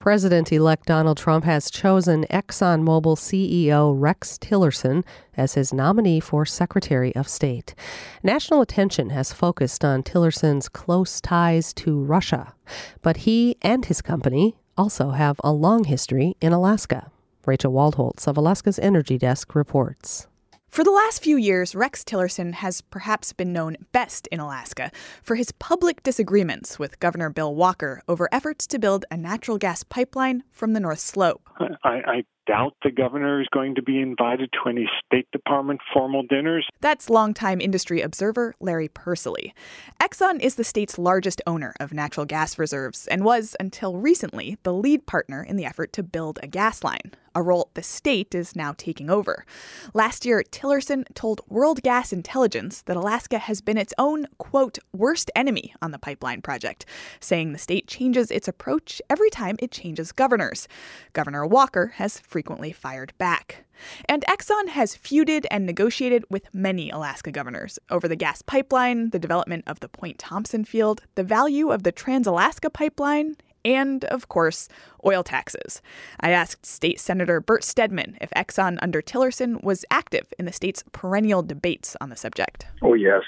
President-elect Donald Trump has chosen ExxonMobil CEO Rex Tillerson as his nominee for Secretary of State. National attention has focused on Tillerson's close ties to Russia, but he and his company also have a long history in Alaska. Rachel Waldholtz of Alaska's Energy Desk reports. For the last few years, Rex Tillerson has perhaps been known best in Alaska for his public disagreements with Governor Bill Walker over efforts to build a natural gas pipeline from the North Slope. I doubt the governor is going to be invited to any State Department formal dinners. That's longtime industry observer Larry Persily. Exxon is the state's largest owner of natural gas reserves and was, until recently, the lead partner in the effort to build a gas line, a role the state is now taking over. Last year, Tillerson told World Gas Intelligence that Alaska has been its own, quote, worst enemy on the pipeline project, saying the state changes its approach every time it changes governors. Governor Walker has frequently fired back. And Exxon has feuded and negotiated with many Alaska governors over the gas pipeline, the development of the Point Thompson field, the value of the Trans-Alaska pipeline, and, of course, oil taxes. I asked State Senator Bert Stedman if Exxon under Tillerson was active in the state's perennial debates on the subject. Oh, yes.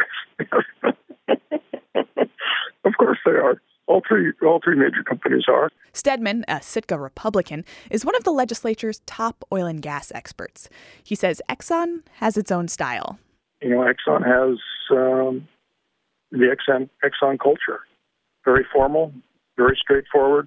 Of course they are. All three major companies are. Stedman, a Sitka Republican, is one of the legislature's top oil and gas experts. He says Exxon has its own style. You know, Exxon has the Exxon culture. Very formal, very straightforward,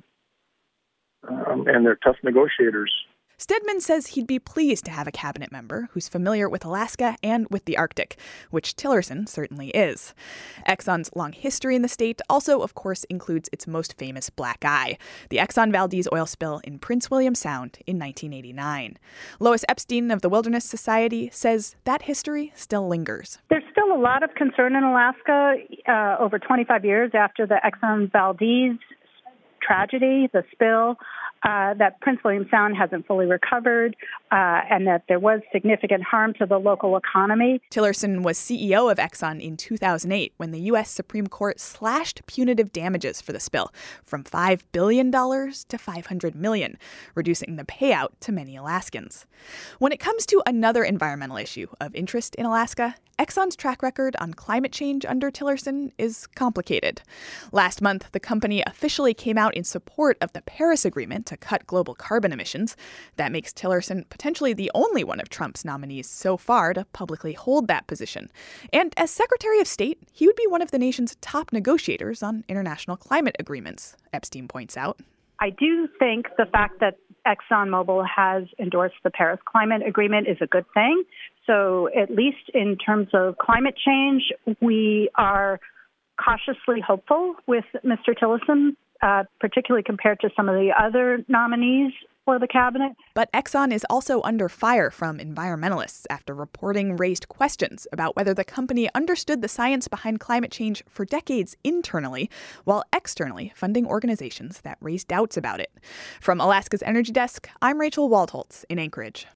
and they're tough negotiators. Stedman says he'd be pleased to have a cabinet member who's familiar with Alaska and with the Arctic, which Tillerson certainly is. Exxon's long history in the state also, of course, includes its most famous black eye, the Exxon Valdez oil spill in Prince William Sound in 1989. Lois Epstein of the Wilderness Society says that history still lingers. There's still a lot of concern in Alaska over 25 years after the Exxon Valdez tragedy, the spill, that Prince William Sound hasn't fully recovered, and that there was significant harm to the local economy. Tillerson was CEO of Exxon in 2008 when the U.S. Supreme Court slashed punitive damages for the spill from $5 billion to $500 million, reducing the payout to many Alaskans. When it comes to another environmental issue of interest in Alaska, Exxon's track record on climate change under Tillerson is complicated. Last month, the company officially came out in support of the Paris Agreement to cut global carbon emissions. That makes Tillerson potentially the only one of Trump's nominees so far to publicly hold that position. And as Secretary of State, he would be one of the nation's top negotiators on international climate agreements, Epstein points out. I do think the fact that ExxonMobil has endorsed the Paris Climate Agreement is a good thing. So at least in terms of climate change, we are cautiously hopeful with Mr. Tillerson, particularly compared to some of the other nominees for the cabinet. But Exxon is also under fire from environmentalists after reporting raised questions about whether the company understood the science behind climate change for decades internally, while externally funding organizations that raised doubts about it. From Alaska's Energy Desk, I'm Rachel Waldholtz in Anchorage.